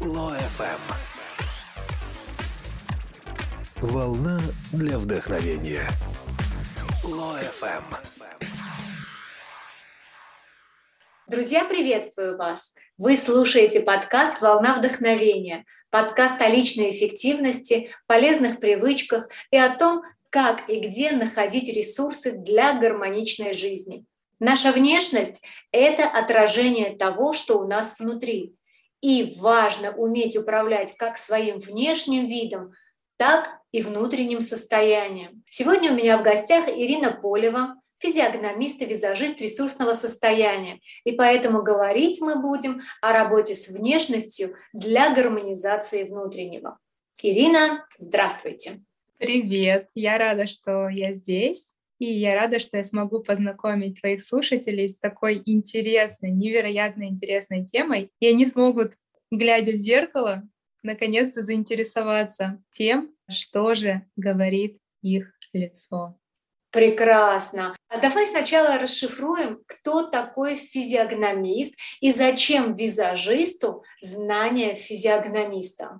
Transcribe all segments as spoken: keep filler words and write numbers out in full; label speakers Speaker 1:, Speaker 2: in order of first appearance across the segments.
Speaker 1: Ло-эф эм. Волна для вдохновения. Ло-эф эм.
Speaker 2: Друзья, приветствую вас! Вы слушаете подкаст «Волна вдохновения», подкаст о личной эффективности, полезных привычках и о том, как и где находить ресурсы для гармоничной жизни. Наша внешность – это отражение того, что у нас внутри. И важно уметь управлять как своим внешним видом, так и внутренним состоянием. Сегодня у меня в гостях Ирина Полева, физиогномист и визажист ресурсного состояния. И поэтому говорить мы будем о работе с внешностью для гармонизации внутреннего. Ирина, здравствуйте.
Speaker 3: Привет! Я рада, что я здесь. И я рада, что я смогу познакомить твоих слушателей с такой интересной, невероятно интересной темой. И они смогут, глядя в зеркало, наконец-то заинтересоваться тем, что же говорит их лицо.
Speaker 2: Прекрасно. А давай сначала расшифруем, кто такой физиогномист и зачем визажисту знания физиогномиста.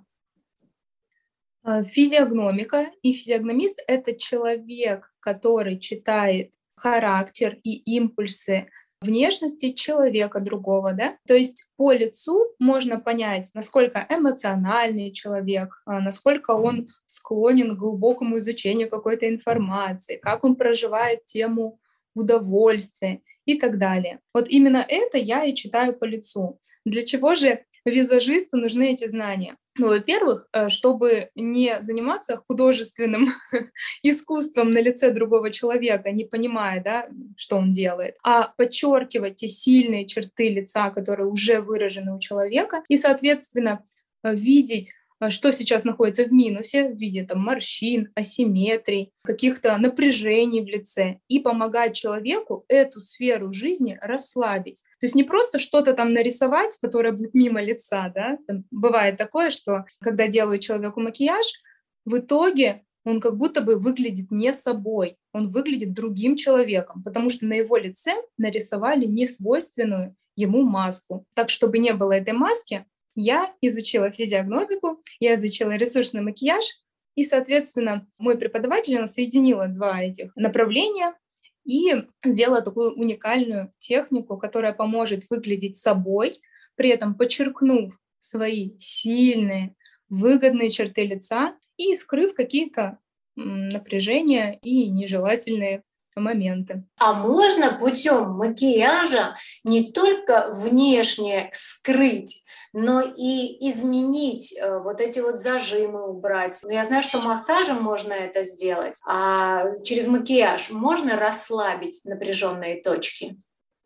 Speaker 3: Физиогномика и физиогномист — это человек, который читает характер и импульсы внешности человека другого, да? То есть по лицу можно понять, насколько эмоциональный человек, насколько он склонен к глубокому изучению какой-то информации, как он проживает тему удовольствия и так далее. Вот именно это я и читаю по лицу. Для чего же визажисту нужны эти знания? Ну, во-первых, чтобы не заниматься художественным искусством на лице другого человека, не понимая, да, что он делает, а подчеркивать те сильные черты лица, которые уже выражены у человека, и, соответственно, видеть, что сейчас находится в минусе в виде там, морщин, асимметрий, каких-то напряжений в лице, и помогать человеку эту сферу жизни расслабить. То есть не просто что-то там нарисовать, которое будет мимо лица, да? Там бывает такое, что когда делают человеку макияж, в итоге он как будто бы выглядит не собой, он выглядит другим человеком, потому что на его лице нарисовали несвойственную ему маску. Так, чтобы не было этой маски, я изучила физиогномику, я изучила ресурсный макияж, и, соответственно, мой преподаватель, она соединила два этих направления и сделала такую уникальную технику, которая поможет выглядеть собой, при этом подчеркнув свои сильные, выгодные черты лица и скрыв какие-то м, напряжения и нежелательные моменты.
Speaker 2: А можно путем макияжа не только внешне скрыть, но и изменить, э, вот эти вот зажимы убрать. Но я знаю, что массажем можно это сделать, а через макияж можно расслабить напряженные точки.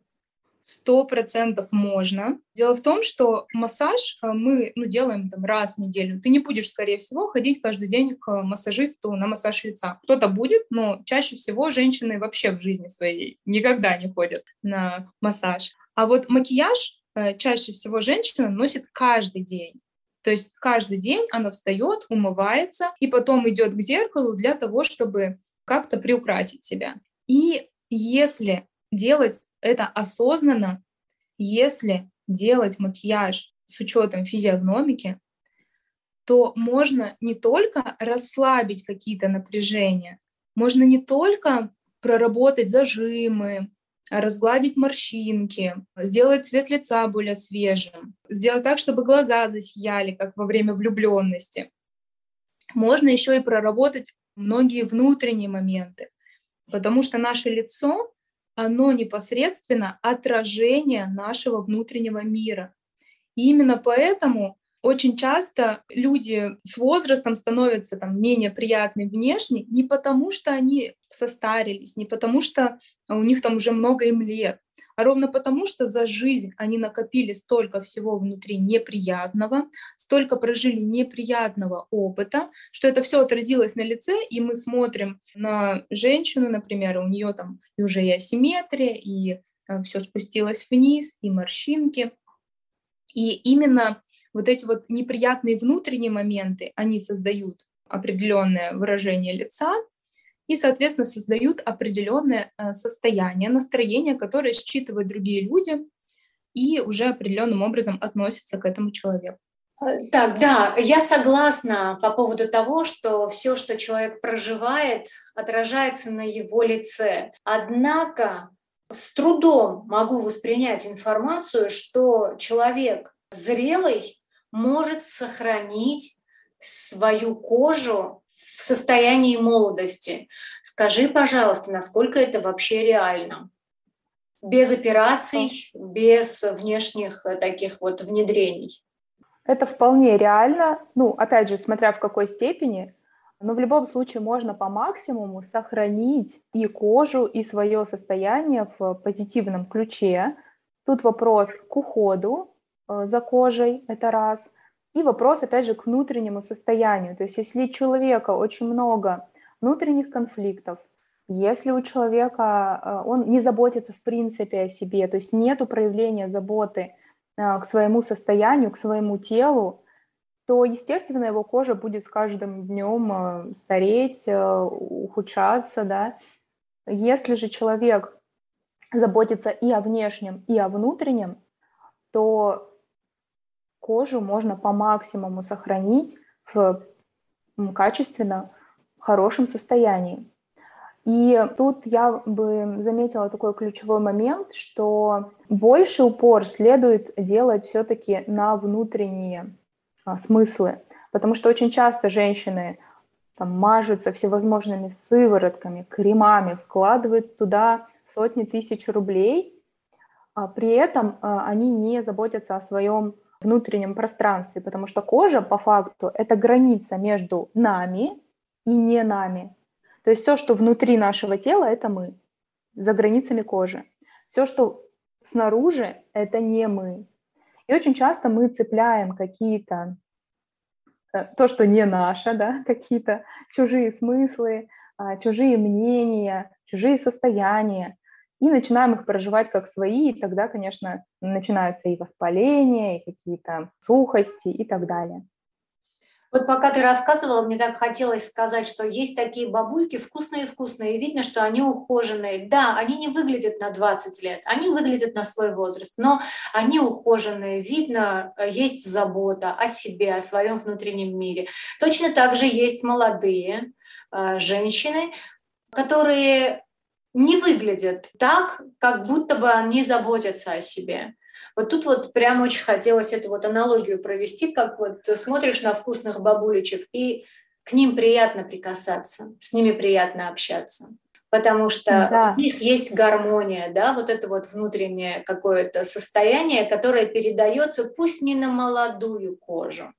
Speaker 3: Сто процентов можно. Дело в том, что массаж мы ну, делаем там, раз в неделю. Ты не будешь, скорее всего, ходить каждый день к массажисту на массаж лица. Кто-то будет, но чаще всего женщины вообще в жизни своей никогда не ходят на массаж. А вот макияж э, чаще всего женщина носит каждый день. То есть каждый день она встает, умывается и потом идет к зеркалу для того, чтобы как-то приукрасить себя. И если делать это осознанно, если делать макияж с учетом физиогномики, то можно не только расслабить какие-то напряжения, можно не только проработать зажимы, разгладить морщинки, сделать цвет лица более свежим, сделать так, чтобы глаза засияли, как во время влюбленности. Можно еще и проработать многие внутренние моменты, потому что наше лицо оно непосредственно отражение нашего внутреннего мира. И именно поэтому очень часто люди с возрастом становятся там, менее приятны внешне не потому, что они состарились, не потому, что у них там уже много им лет, а ровно потому, что за жизнь они накопили столько всего внутри неприятного, столько прожили неприятного опыта, что это все отразилось на лице, и мы смотрим на женщину, например, и у нее там и уже и асимметрия, и все спустилось вниз, и морщинки. И именно вот эти вот неприятные внутренние моменты, они создают определенное выражение лица, и, соответственно, создают определенное состояние, настроение, которое считывают другие люди и уже определенным образом относятся к этому человеку.
Speaker 2: Так, да, я согласна по поводу того, что все, что человек проживает, отражается на его лице. Однако с трудом могу воспринять информацию, что человек зрелый может сохранить свою кожу в состоянии молодости. Скажи, пожалуйста, насколько это вообще реально? Без операций, без внешних таких вот внедрений.
Speaker 4: Это вполне реально, ну, опять же, смотря в какой степени, но в любом случае можно по максимуму сохранить и кожу, и свое состояние в позитивном ключе. Тут вопрос к уходу э, за кожей, это раз, и вопрос, опять же, к внутреннему состоянию. То есть если у человека очень много внутренних конфликтов, если у человека э, он не заботится в принципе о себе, то есть нету проявления заботы к своему состоянию, к своему телу, то, естественно, его кожа будет с каждым днем стареть, ухудшаться, да. Если же человек заботится и о внешнем, и о внутреннем, то кожу можно по максимуму сохранить в качественно хорошем состоянии. И тут я бы заметила такой ключевой момент, что больше упор следует делать все-таки на внутренние а, смыслы, потому что очень часто женщины там, мажутся всевозможными сыворотками, кремами, вкладывают туда сотни тысяч рублей, а при этом а, они не заботятся о своем внутреннем пространстве, потому что кожа, по факту, это граница между нами и не нами. То есть все, что внутри нашего тела, это мы, за границами кожи. Все, что снаружи, это не мы. И очень часто мы цепляем какие-то, то, что не наше, да, какие-то чужие смыслы, чужие мнения, чужие состояния, и начинаем их проживать как свои, и тогда, конечно, начинаются и воспаления, и какие-то сухости и так далее.
Speaker 2: Вот пока ты рассказывала, мне так хотелось сказать, что есть такие бабульки вкусные-вкусные, и видно, что они ухоженные. Да, они не выглядят на двадцать лет, они выглядят на свой возраст, но они ухоженные, видно, есть забота о себе, о своем внутреннем мире. Точно так же есть молодые э, женщины, которые не выглядят так, как будто бы они заботятся о себе. Вот тут вот прям очень хотелось эту вот аналогию провести, как вот смотришь на вкусных бабулечек, и к ним приятно прикасаться, с ними приятно общаться, потому что
Speaker 4: Да.
Speaker 2: в них есть гармония, да, вот это вот внутреннее какое-то состояние, которое передается пусть не на молодую кожу,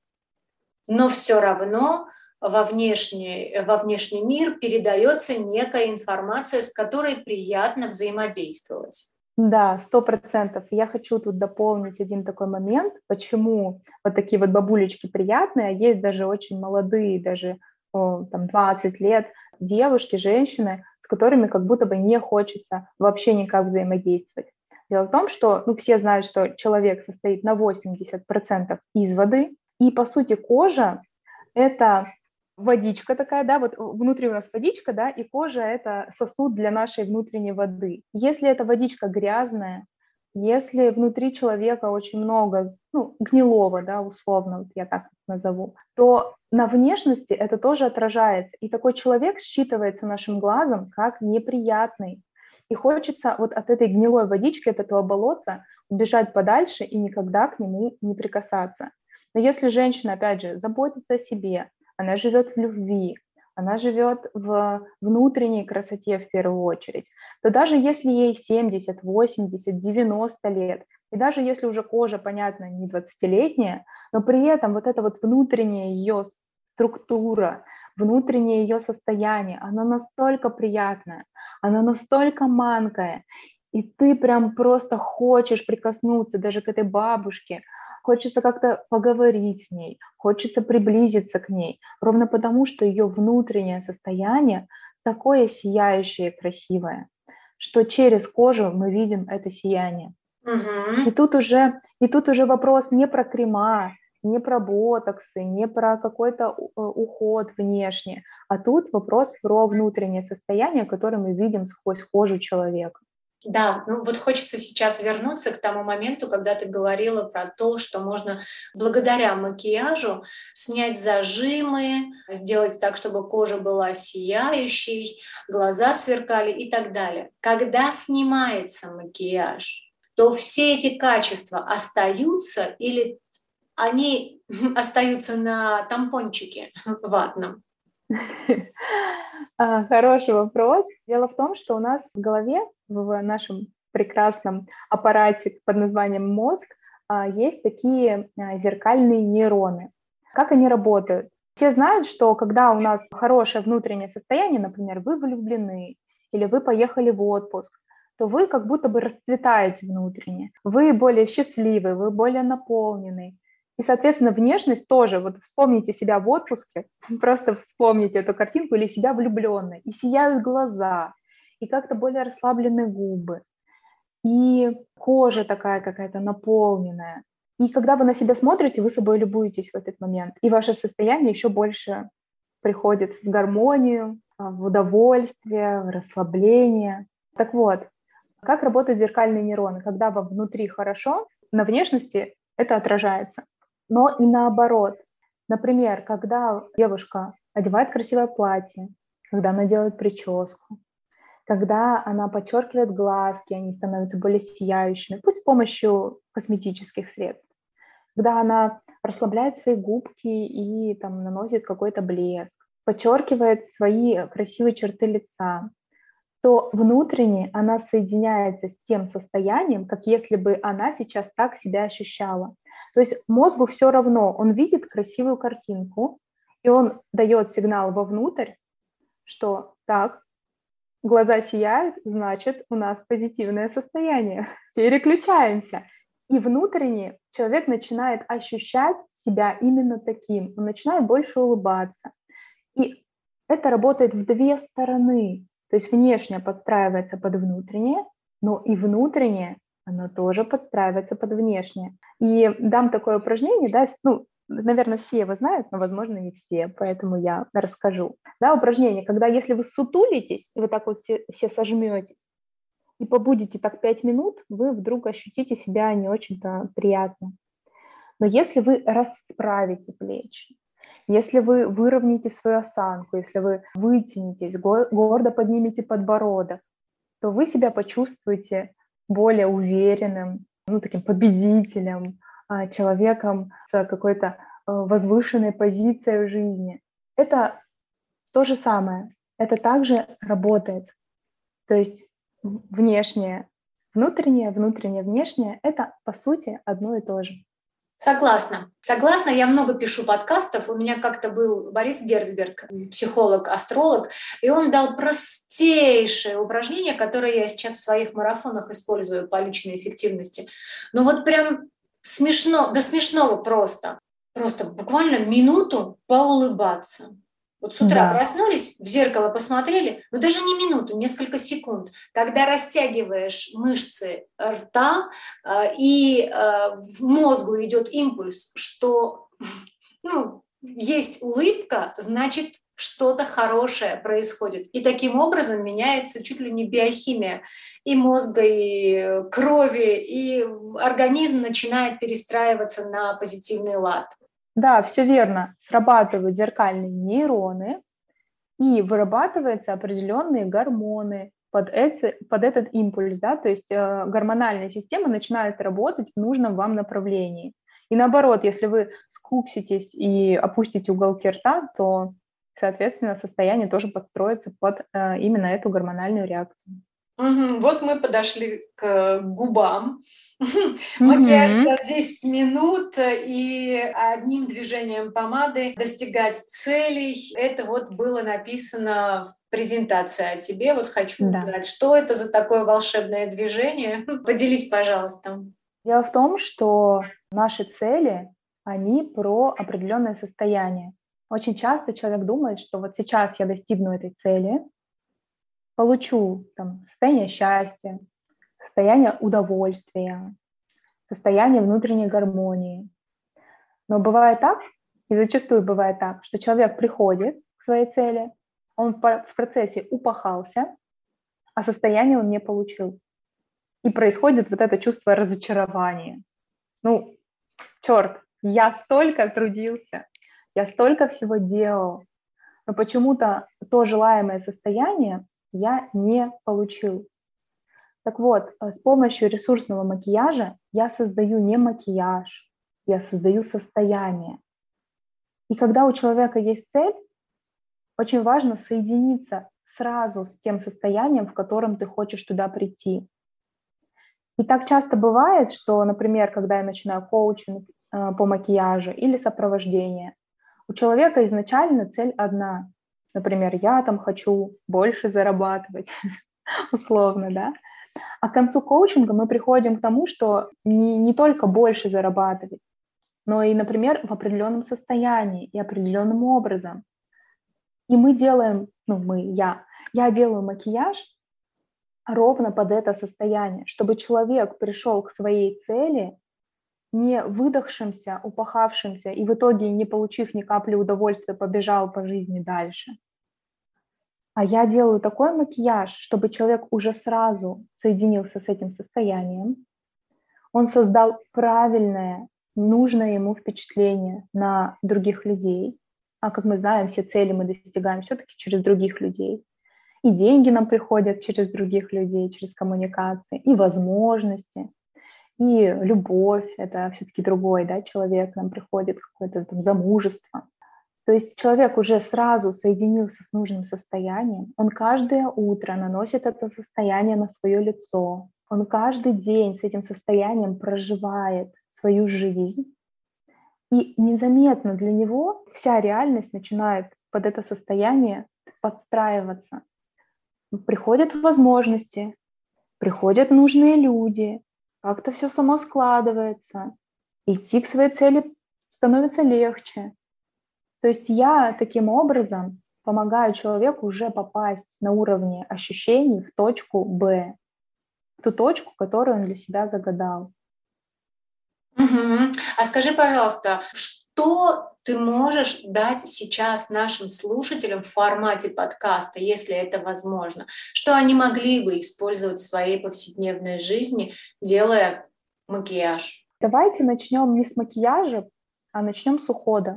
Speaker 2: но все равно во внешний, во внешний мир передается некая информация, с которой приятно взаимодействовать.
Speaker 4: Да, сто процентов. Я хочу тут дополнить один такой момент, почему вот такие вот бабулечки приятные, а есть даже очень молодые, даже о, там двадцать лет, девушки, женщины, с которыми как будто бы не хочется вообще никак взаимодействовать. Дело в том, что ну, все знают, что человек состоит на восемьдесят процентов из воды, и по сути кожа – это водичка такая, да, вот внутри у нас водичка, да, и кожа – это сосуд для нашей внутренней воды. Если эта водичка грязная, если внутри человека очень много, ну, гнилого, да, условно, вот я так назову, то на внешности это тоже отражается. И такой человек считывается нашим глазом как неприятный. И хочется вот от этой гнилой водички, от этого болотца убежать подальше и никогда к нему не прикасаться. Но если женщина, опять же, заботится о себе, она живет в любви, она живет в внутренней красоте в первую очередь, то даже если ей семьдесят, восемьдесят, девяносто лет, и даже если уже кожа, понятно, не двадцатилетняя, но при этом вот эта вот внутренняя ее структура, внутреннее ее состояние, она настолько приятная, она настолько манкая, и ты прям просто хочешь прикоснуться даже к этой бабушке, хочется как-то поговорить с ней, хочется приблизиться к ней, ровно потому, что ее внутреннее состояние такое сияющее и красивое, что через кожу мы видим это сияние.
Speaker 2: Угу.
Speaker 4: И тут уже, и тут уже вопрос не про крема, не про ботоксы, не про какой-то уход внешне, а тут вопрос про внутреннее состояние, которое мы видим сквозь кожу человека.
Speaker 2: Да, ну вот хочется сейчас вернуться к тому моменту, когда ты говорила про то, что можно благодаря макияжу снять зажимы, сделать так, чтобы кожа была сияющей, глаза сверкали и так далее. Когда снимается макияж, то все эти качества остаются или они остаются на тампончике ватном?
Speaker 4: А, Хороший вопрос. Дело в том, что у нас в голове, в нашем прекрасном аппарате под названием мозг, а, есть такие а, зеркальные нейроны. Как они работают? Все знают, что когда у нас хорошее внутреннее состояние, например, вы влюблены или вы поехали в отпуск, то вы как будто бы расцветаете внутренне. Вы более счастливы, вы более наполнены. И, соответственно, внешность тоже. Вот вспомните себя в отпуске, просто вспомните эту картинку или себя влюбленной. И сияют глаза, и как-то более расслаблены губы, и кожа такая какая-то наполненная. И когда вы на себя смотрите, вы собой любуетесь в этот момент. И ваше состояние еще больше приходит в гармонию, в удовольствие, в расслабление. Так вот, как работают зеркальные нейроны? Когда вам внутри хорошо, на внешности это отражается. Но и наоборот. Например, когда девушка одевает красивое платье, когда она делает прическу, когда она подчеркивает глазки, они становятся более сияющими, пусть с помощью косметических средств, когда она расслабляет свои губки и там, наносит какой-то блеск, подчеркивает свои красивые черты лица, то внутренне она соединяется с тем состоянием, как если бы она сейчас так себя ощущала. То есть мозгу все равно, он видит красивую картинку, и он дает сигнал вовнутрь, что так, глаза сияют, значит, у нас позитивное состояние. Переключаемся. И внутренне человек начинает ощущать себя именно таким. Он начинает больше улыбаться. И это работает в две стороны. То есть внешнее подстраивается под внутреннее, но и внутреннее, оно тоже подстраивается под внешнее. И дам такое упражнение, да, ну, наверное, все его знают, но, возможно, не все, поэтому я расскажу. Да, упражнение, когда если вы сутулитесь, и вы так вот все, все сожметесь, и побудете так пять минут, вы вдруг ощутите себя не очень-то приятно. Но если вы расправите плечи, если вы выровняете свою осанку, если вы вытянетесь, гордо поднимете подбородок, то вы себя почувствуете более уверенным, ну, таким победителем, человеком с какой-то возвышенной позицией в жизни. Это то же самое. Это также работает. То есть внешнее, внутреннее, внутреннее, внешнее — это, по сути, одно и то же.
Speaker 2: Согласна. Согласна, я много пишу подкастов. У меня как-то был Борис Герцберг, психолог, астролог, и он дал простейшее упражнение, которое я сейчас в своих марафонах использую по личной эффективности. Ну вот прям смешно, до смешного просто. Просто буквально минуту поулыбаться. Вот с утра
Speaker 4: Да.
Speaker 2: проснулись, в зеркало посмотрели, ну даже не минуту, несколько секунд. Когда растягиваешь мышцы рта, э, и э, в мозгу идет импульс, что ну, есть улыбка, значит, что-то хорошее происходит. И таким образом меняется чуть ли не биохимия и мозга, и крови, и организм начинает перестраиваться на позитивный лад.
Speaker 4: Да, все верно. Срабатывают зеркальные нейроны, и вырабатываются определенные гормоны под, эти, под этот импульс. Да? То есть э, гормональная система начинает работать в нужном вам направлении. И наоборот, если вы скукситесь и опустите уголки рта, то, соответственно, состояние тоже подстроится под э, именно эту гормональную реакцию.
Speaker 2: Угу, вот мы подошли к губам. Макияж за десять минут и одним движением помады достигать целей. Это вот было написано в презентации о тебе. Вот хочу
Speaker 4: Да.
Speaker 2: узнать, что это за такое волшебное движение. Поделись, пожалуйста.
Speaker 4: Дело в том, что наши цели, они про определенное состояние. Очень часто человек думает, что вот сейчас я достигну этой цели, получу там, состояние счастья, состояние удовольствия, состояние внутренней гармонии. Но бывает так, и зачастую бывает так, что человек приходит к своей цели, он в процессе упахался, а состояние он не получил. И происходит вот это чувство разочарования. Ну, черт, я столько трудился, я столько всего делал, но почему-то то желаемое состояние я не получил. Так вот, с помощью ресурсного макияжа я создаю не макияж, я создаю состояние. И когда у человека есть цель, очень важно соединиться сразу с тем состоянием, в котором ты хочешь туда прийти. И так часто бывает, что, например, когда я начинаю коучинг э, по макияжу или сопровождение, у человека изначально цель одна. Например, я там хочу больше зарабатывать, условно, да. А к концу коучинга мы приходим к тому, что не, не только больше зарабатывать, но и, например, в определенном состоянии и определенным образом. И мы делаем, ну мы, я, я делаю макияж ровно под это состояние, чтобы человек пришел к своей цели не выдохшимся, упахавшимся и в итоге, не получив ни капли удовольствия, побежал по жизни дальше. А я делаю такой макияж, чтобы человек уже сразу соединился с этим состоянием. Он создал правильное, нужное ему впечатление на других людей. А как мы знаем, все цели мы достигаем все-таки через других людей. И деньги нам приходят через других людей, через коммуникации, и возможности, и любовь. Это все-таки другой, да, человек, нам приходит какое-то там замужество. То есть человек уже сразу соединился с нужным состоянием, он каждое утро наносит это состояние на свое лицо, он каждый день с этим состоянием проживает свою жизнь, и незаметно для него вся реальность начинает под это состояние подстраиваться. Приходят возможности, приходят нужные люди, как-то все само складывается, идти к своей цели становится легче. То есть я таким образом помогаю человеку уже попасть на уровне ощущений в точку Б, в ту точку, которую он для себя загадал.
Speaker 2: Угу. А скажи, пожалуйста, что ты можешь дать сейчас нашим слушателям в формате подкаста, если это возможно? Что они могли бы использовать в своей повседневной жизни, делая макияж?
Speaker 4: Давайте начнем не с макияжа, а начнем с ухода.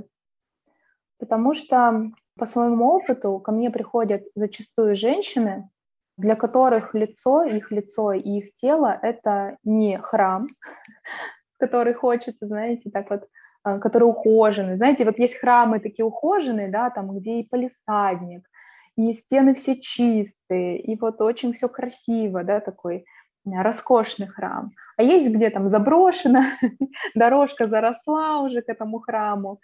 Speaker 4: Потому что по своему опыту ко мне приходят зачастую женщины, для которых лицо, их лицо и их тело — это не храм, который хочется, знаете, так вот, который ухоженный. Знаете, вот есть храмы такие ухоженные, да, там, где и палисадник, и стены все чистые, и вот очень все красиво, да, такой роскошный храм. А есть где там заброшено, дорожка заросла уже к этому храму,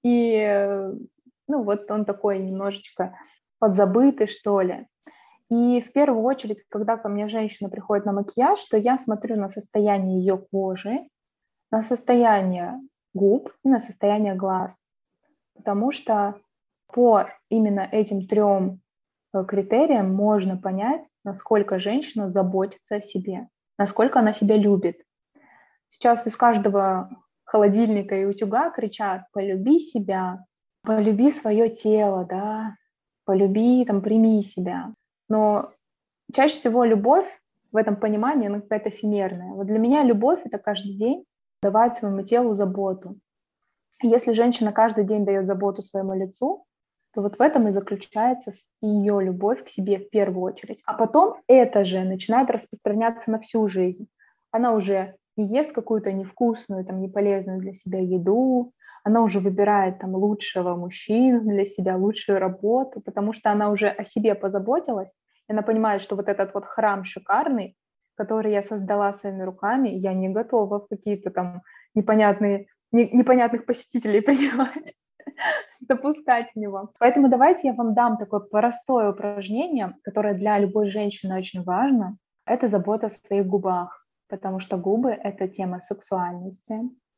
Speaker 4: и, ну, вот он такой немножечко подзабытый, что ли. И в первую очередь, когда ко мне женщина приходит на макияж, то я смотрю на состояние ее кожи, на состояние губ и на состояние глаз. Потому что по именно этим трем критериям можно понять, насколько женщина заботится о себе, насколько она себя любит. Сейчас из каждого холодильника и утюга кричат: полюби себя, полюби свое тело, да, полюби, там, прими себя. Но чаще всего любовь в этом понимании, она какая-то эфемерная. Вот для меня любовь — это каждый день давать своему телу заботу. Если женщина каждый день дает заботу своему лицу, то вот в этом и заключается ее любовь к себе в первую очередь. А потом это же начинает распространяться на всю жизнь. Она уже не ест какую-то невкусную, там, неполезную для себя еду, она уже выбирает там лучшего мужчину для себя, лучшую работу, потому что она уже о себе позаботилась, и она понимает, что вот этот вот храм шикарный, который я создала своими руками, я не готова в какие-то там непонятные, не, непонятных посетителей принимать, запускать в него. Поэтому давайте я вам дам такое простое упражнение, которое для любой женщины очень важно. Это забота о своих губах, потому что губы — это тема сексуальности,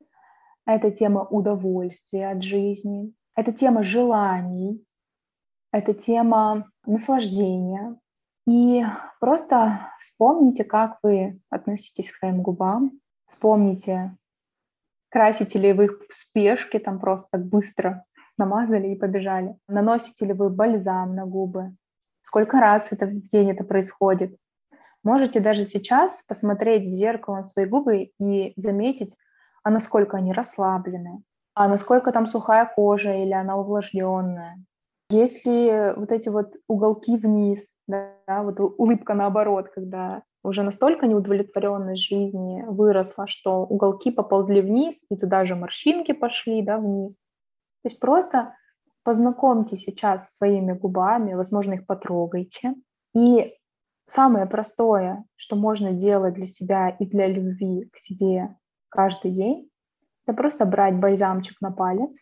Speaker 4: это тема удовольствия от жизни, это тема желаний, это тема наслаждения. И просто вспомните, как вы относитесь к своим губам, вспомните, красите ли вы их в спешке, там просто так быстро намазали и побежали, наносите ли вы бальзам на губы, сколько раз это в день это происходит. Можете даже сейчас посмотреть в зеркало на свои губы и заметить, а насколько они расслаблены, а насколько там сухая кожа или она увлажненная. Если вот эти вот уголки вниз, да, вот улыбка наоборот, когда уже настолько неудовлетворенность жизни выросла, что уголки поползли вниз, и туда же морщинки пошли, да, вниз. То есть просто познакомьтесь сейчас со своими губами, возможно, их потрогайте. И самое простое, что можно делать для себя и для любви к себе каждый день, это просто брать бальзамчик на палец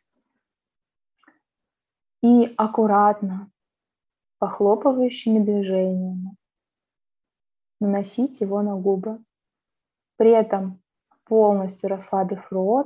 Speaker 4: и аккуратно, похлопывающими движениями наносить его на губы, при этом полностью расслабив рот,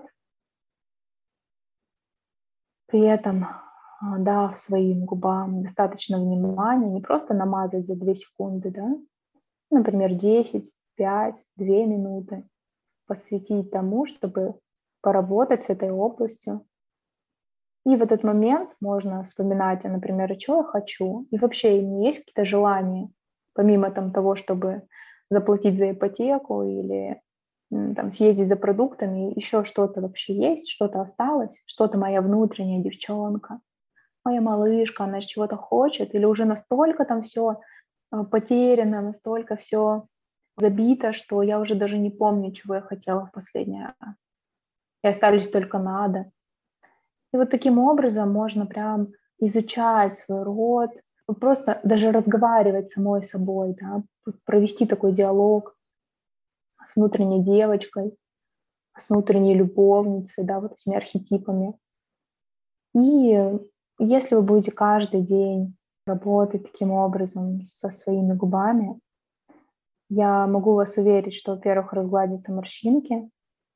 Speaker 4: при этом дав своим губам достаточно внимания, не просто намазать за две секунды, да, например, десять, пять, две минуты, посвятить тому, чтобы поработать с этой областью. И в этот момент можно вспоминать, например, что я хочу, и вообще не есть какие-то желания, помимо там, того, чтобы заплатить за ипотеку или там, съездить за продуктами, еще что-то вообще есть, что-то осталось, что-то моя внутренняя девчонка, моя малышка, она чего-то хочет, или уже настолько там все потеряно, настолько все забито, что я уже даже не помню, чего я хотела в последний раз. И остались только надо. И вот таким образом можно прям изучать свой род, просто даже разговаривать с самой собой, да, провести такой диалог с внутренней девочкой, с внутренней любовницей, да, вот этими архетипами. И если вы будете каждый день работать таким образом со своими губами, я могу вас уверить, что, во-первых, разгладятся морщинки,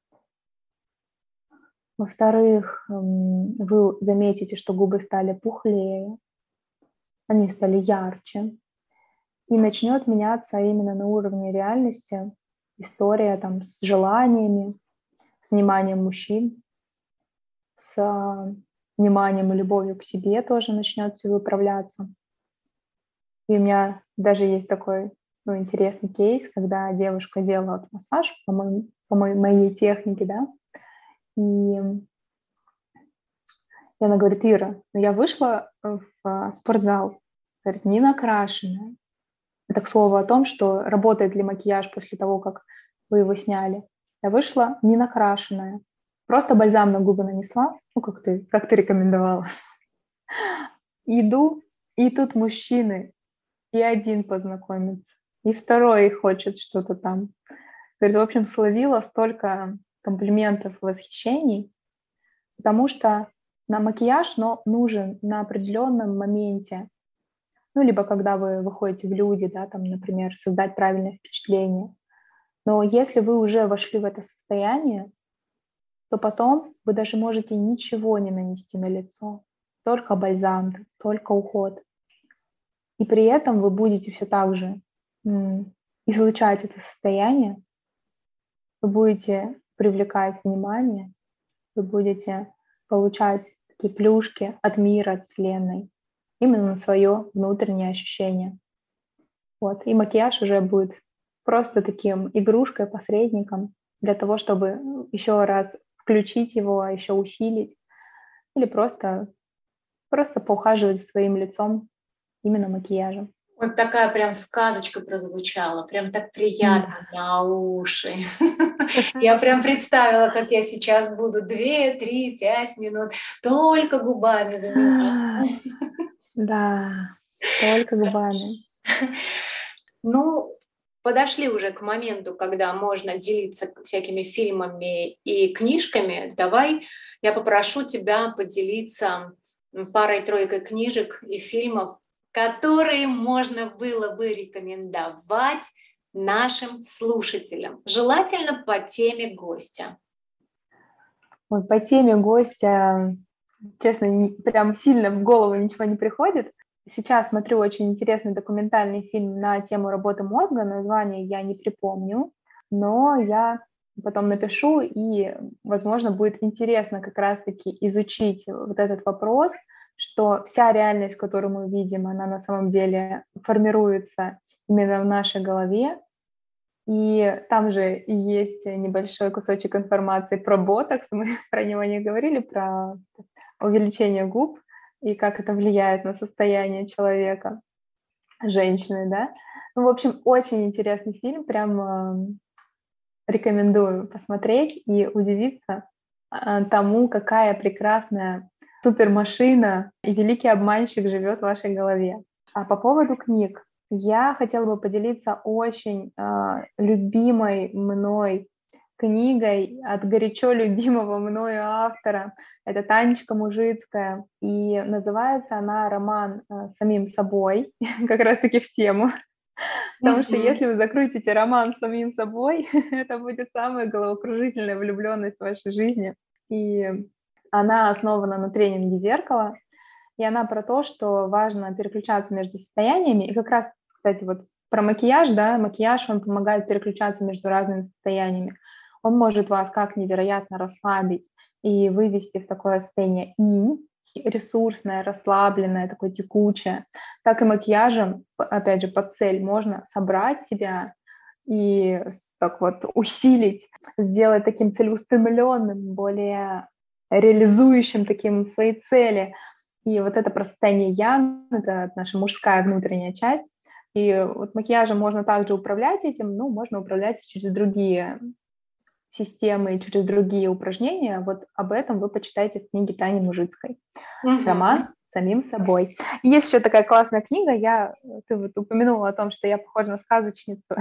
Speaker 4: во-вторых, вы заметите, что губы стали пухлее, они стали ярче, и начнет меняться именно на уровне реальности история там с желаниями, с вниманием мужчин, с вниманием и любовью к себе тоже начнет все выправляться. И у меня даже есть такой ну, интересный кейс, когда девушка делала массаж по, моему, по моей, моей технике, да, и И она говорит: Ира, ну я вышла в спортзал, говорит, не накрашенная. Это к слову о том, что работает ли макияж после того, как вы его сняли. Я вышла не накрашенная, просто бальзам на губы нанесла, ну как ты, как ты рекомендовала. Иду, и тут мужчины, и один познакомится, и второй хочет что-то там. Говорит, в общем, словила столько комплиментов и восхищений, потому что на макияж, но нужен на определенном моменте. Ну, либо когда вы выходите в люди, да, там, например, создать правильное впечатление. Но если вы уже вошли в это состояние, то потом вы даже можете ничего не нанести на лицо. Только бальзам, только уход. И при этом вы будете все так же м- излучать это состояние, вы будете привлекать внимание, вы будете получать такие плюшки от мира, от Вселенной, именно на свое внутреннее ощущение. Вот. И макияж уже будет просто таким игрушкой, посредником для того, чтобы еще раз включить его, еще усилить или просто, просто поухаживать за своим лицом именно макияжем.
Speaker 2: Вот такая прям сказочка прозвучала, прям так приятно на уши. Я прям представила, как я сейчас буду две, три, пять минут только губами заниматься.
Speaker 4: Да, только губами.
Speaker 2: Ну, подошли уже к моменту, когда можно делиться всякими фильмами и книжками. Давай я попрошу тебя поделиться парой-тройкой книжек и фильмов, которые можно было бы рекомендовать нашим слушателям, желательно по теме гостя.
Speaker 4: Вот по теме гостя, честно, прям сильно в голову ничего не приходит. Сейчас смотрю очень интересный документальный фильм на тему работы мозга, название я не припомню, но я потом напишу, и, возможно, будет интересно как раз-таки изучить вот этот вопрос, что вся реальность, которую мы видим, она на самом деле формируется именно в нашей голове, И там же есть небольшой кусочек информации про ботокс. Мы про него не говорили, про увеличение губ и как это влияет на состояние человека, женщины, да. Ну, в общем, очень интересный фильм, прям э, рекомендую посмотреть и удивиться э, тому, какая прекрасная супермашина и великий обманщик живет в вашей голове. А по поводу книг, я хотела бы поделиться очень э, любимой мной книгой от горячо любимого мною автора. Это Танечка Мужицкая. И называется она роман э, «Самим собой», как раз-таки в тему. Потому что если вы закрутите роман с самим собой, это будет самая головокружительная влюбленность в вашей жизни. И она основана на тренинге «Зеркало». И она про то, что важно переключаться между состояниями. И как раз, кстати, вот про макияж, да, макияж, он помогает переключаться между разными состояниями. Он может вас как невероятно расслабить и вывести в такое состояние инь, ресурсное, расслабленное, такое текучее, так и макияжем, опять же, под цель можно собрать себя и так вот усилить, сделать таким целеустремленным, более реализующим таким свои цели. И вот это про состояние ян, это наша мужская внутренняя часть. И вот макияжем можно также управлять этим, ну, можно управлять через другие системы, через другие упражнения. Вот об этом вы почитаете в книге Тани Мужицкой. Uh-huh. Роман «Самим собой». И есть еще такая классная книга. Я, ты вот упомянула о том, что я похожа на сказочницу,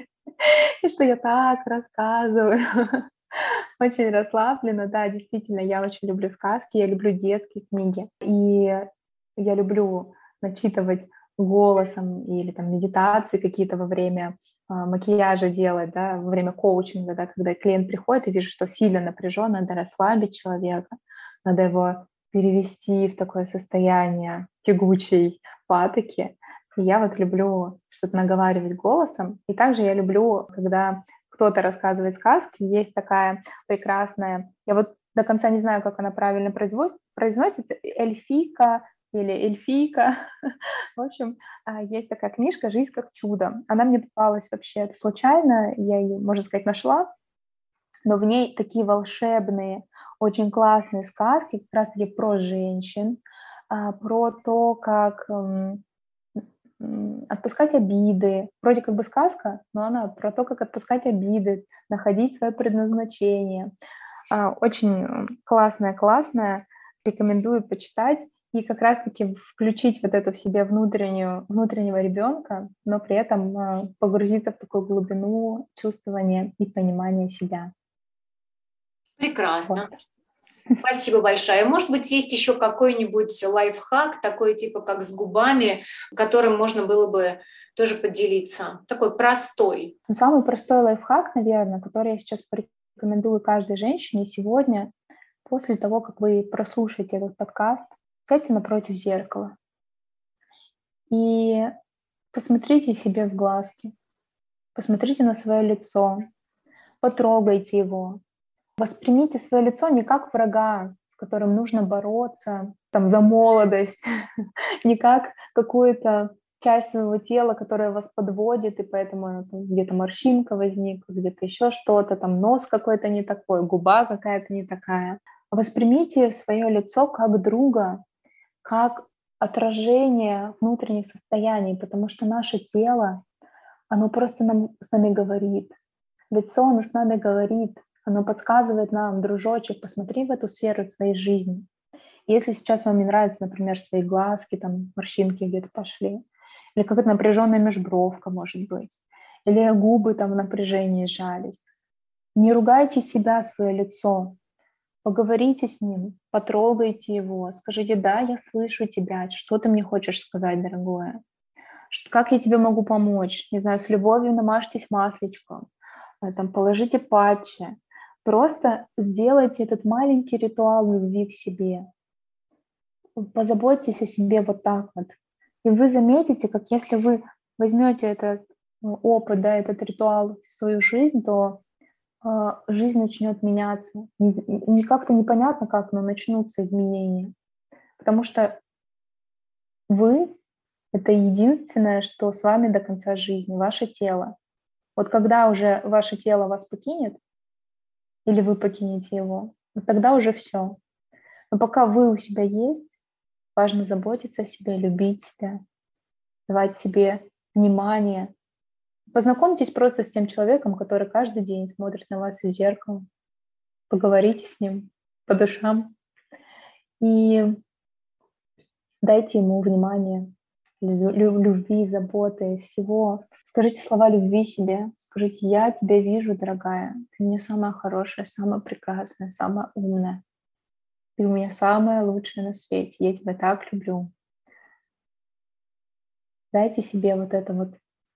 Speaker 4: и что я так рассказываю. Очень расслабленно, да, действительно, я очень люблю сказки, я люблю детские книги, и я люблю начитывать голосом или там медитации какие-то во время э, макияжа делать, да, во время коучинга, да, когда клиент приходит и вижу, что сильно напряжен, надо расслабить человека, надо его перевести в такое состояние тягучей патоки. И я вот люблю что-то наговаривать голосом, и также я люблю, когда кто-то рассказывает сказки, есть такая прекрасная, я вот до конца не знаю, как она правильно произносится, эльфийка или эльфийка. В общем, есть такая книжка «Жизнь как чудо». Она мне попалась вообще случайно, я ее, можно сказать, нашла, но в ней такие волшебные, очень классные сказки, как раз-таки про женщин, про то, как отпускать обиды. Вроде как бы сказка, но она про то, как отпускать обиды, находить свое предназначение. Очень классная, классная. Рекомендую почитать и как раз-таки включить вот это в себе внутреннюю, внутреннего ребенка, но при этом погрузиться в такую глубину чувствования и понимания себя.
Speaker 2: Прекрасно. Вот. Спасибо большое. Может быть, есть еще какой-нибудь лайфхак, такой типа как с губами, которым можно было бы тоже поделиться? Такой простой.
Speaker 4: Самый простой лайфхак, наверное, который я сейчас порекомендую каждой женщине сегодня, после того, как вы прослушаете этот подкаст, сядьте напротив зеркала и посмотрите себе в глазки, посмотрите на свое лицо, потрогайте его. Воспримите свое лицо не как врага, с которым нужно бороться там, за молодость, не как какую-то часть своего тела, которая вас подводит, и поэтому там, где-то морщинка возникла, где-то еще что-то, там нос какой-то не такой, губа какая-то не такая. Воспримите свое лицо как друга, как отражение внутренних состояний, потому что наше тело, оно просто нам, с нами говорит. Лицо, оно с нами говорит. Оно подсказывает нам: дружочек, посмотри в эту сферу своей жизни. Если сейчас вам не нравятся, например, свои глазки, там морщинки где-то пошли, или какая-то напряженная межбровка, может быть, или губы там в напряжении сжались, не ругайте себя, свое лицо, поговорите с ним, потрогайте его, скажите: да, я слышу тебя, что ты мне хочешь сказать, дорогое, как я тебе могу помочь, не знаю, с любовью намажьтесь масличком, там, положите патчи. Просто сделайте этот маленький ритуал любви к себе. Позаботьтесь о себе вот так вот. И вы заметите, как если вы возьмете этот опыт, да, этот ритуал в свою жизнь, то э, жизнь начнет меняться. Не, не как-то непонятно как, но начнутся изменения. Потому что вы — это единственное, что с вами до конца жизни, ваше тело. Вот когда уже ваше тело вас покинет, или вы покинете его, вот тогда уже все. Но пока вы у себя есть, важно заботиться о себе, любить себя, давать себе внимание. Познакомьтесь просто с тем человеком, который каждый день смотрит на вас из зеркала. Поговорите с ним по душам и дайте ему внимание, любви, заботы, всего. Скажите слова любви себе. Скажите: я тебя вижу, дорогая. Ты у меня самая хорошая, самая прекрасная, самая умная. Ты у меня самая лучшая на свете. Я тебя так люблю. Дайте себе вот это вот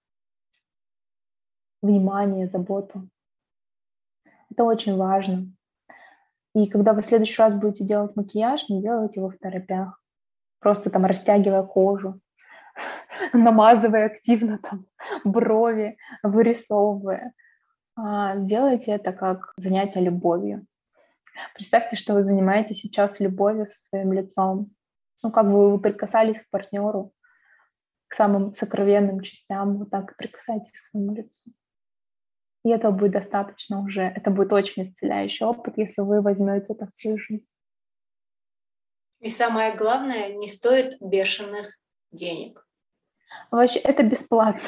Speaker 4: внимание, заботу. Это очень важно. И когда вы в следующий раз будете делать макияж, не делайте его в торопях. Просто там растягивая кожу, намазывая активно там брови, вырисовывая. А делайте это как занятие любовью. Представьте, что вы занимаетесь сейчас любовью со своим лицом. Ну, как бы вы прикасались к партнеру, к самым сокровенным частям, вот так и прикасайтесь к своему лицу. И этого будет достаточно уже. Это будет очень исцеляющий опыт, если вы возьмете это в свою жизнь.
Speaker 2: И самое главное, не стоит бешеных денег.
Speaker 4: Вообще, это бесплатно.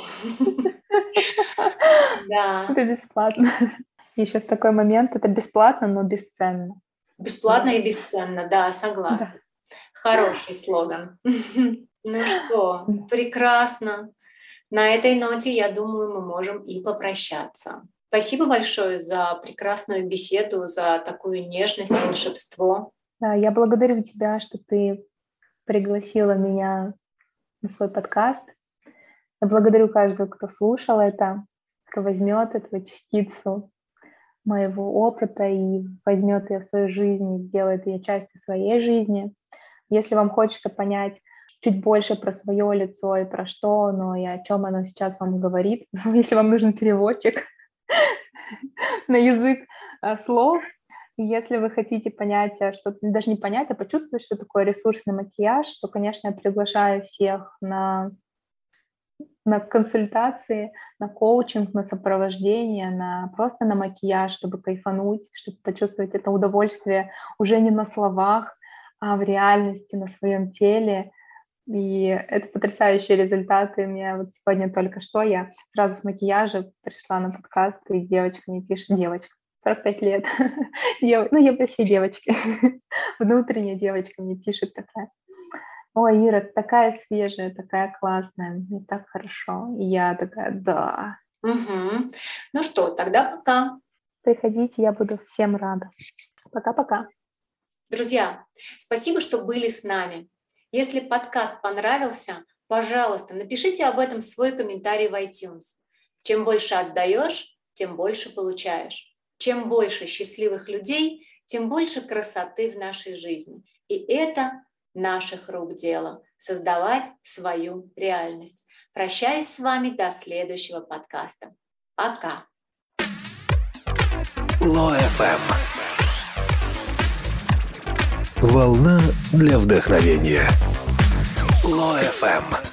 Speaker 2: Да.
Speaker 4: Это бесплатно. И сейчас такой момент, это бесплатно, но бесценно.
Speaker 2: Бесплатно и бесценно, да, согласна. Хороший слоган. Ну что, прекрасно. На этой ноте, я думаю, мы можем и попрощаться. Спасибо большое за прекрасную беседу, за такую нежность, волшебство.
Speaker 4: Да, я благодарю тебя, что ты пригласила меня на свой подкаст. Я благодарю каждого, кто слушал это, кто возьмет эту частицу моего опыта и возьмет ее в свою жизнь и сделает ее частью своей жизни. Если вам хочется понять чуть больше про свое лицо и про что оно, и о чем оно сейчас вам говорит, если вам нужен переводчик на язык слов, и если вы хотите понять, что даже не понять, а почувствовать, что такое ресурсный макияж, то, конечно, я приглашаю всех на, на консультации, на коучинг, на сопровождение, на, просто на макияж, чтобы кайфануть, чтобы почувствовать это удовольствие уже не на словах, а в реальности, на своем теле. И это потрясающие результаты. Мне вот сегодня только что я сразу с макияжа пришла на подкаст, и девочка мне пишет, девочка, сорок пять лет, ну я все девочки, внутренняя девочка мне пишет такая: ой, Ира, ты такая свежая, такая классная, мне так хорошо. И я такая: да.
Speaker 2: Угу. Ну что, тогда пока.
Speaker 4: Приходите, я буду всем рада. Пока-пока.
Speaker 2: Друзья, спасибо, что были с нами. Если подкаст понравился, пожалуйста, напишите об этом свой комментарий в iTunes. Чем больше отдаешь, тем больше получаешь. Чем больше счастливых людей, тем больше красоты в нашей жизни. И это наших рук дело – создавать свою реальность. Прощаюсь с вами до следующего подкаста. Пока.
Speaker 1: Ло-эф-эм. Волна для вдохновения. Ло-эф-эм.